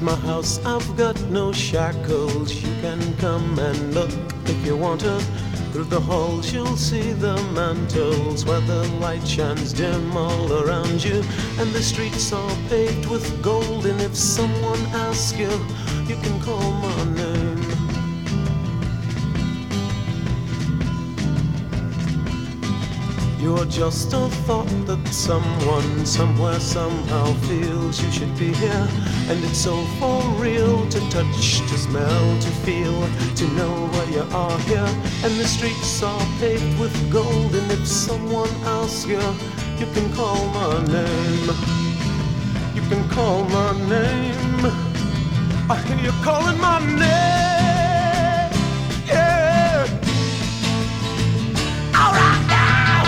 At my house I've got no shackles. You can come and look if you want to. Through the halls you'll see the mantles where the light shines dim all around you. And the streets are paved with gold. And if someone asks you, you can call my name. You're just a thought that someone, somewhere, somehow feels you should be here. And it's so for real to touch, to smell, to feel, to know why you are here. And the streets are paved with gold. And if someone asks you, you can call my name. You can call my name. I hear you calling my name. Yeah. All right now.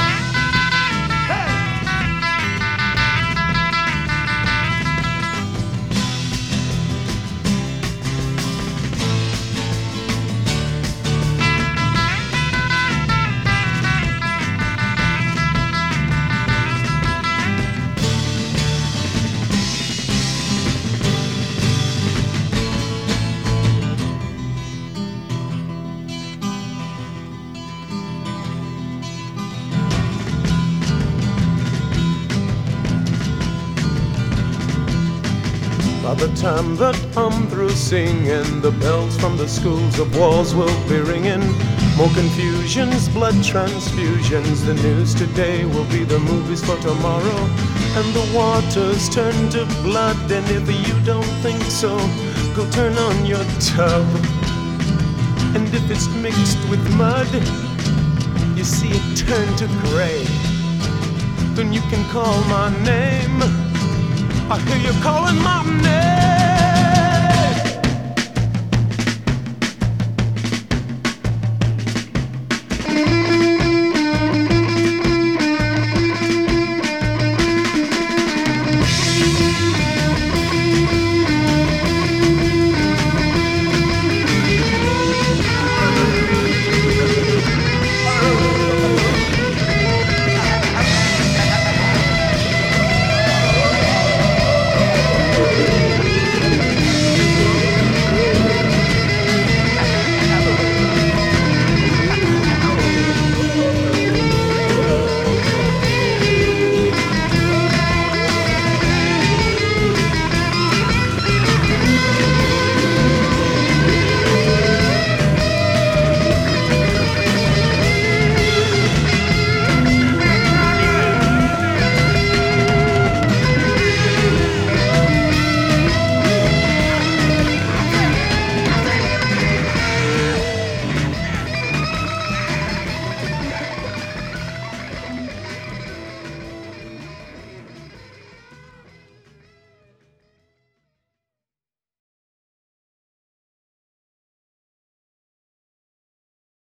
By the time that I'm through singing, the bells from the schools of walls will be ringing. More confusions, blood transfusions. The news today will be the movies for tomorrow. And the waters turn to blood. And if you don't think so, go turn on your tub. And if it's mixed with mud, you see it turn to gray. Then you can call my name. I hear you calling my name.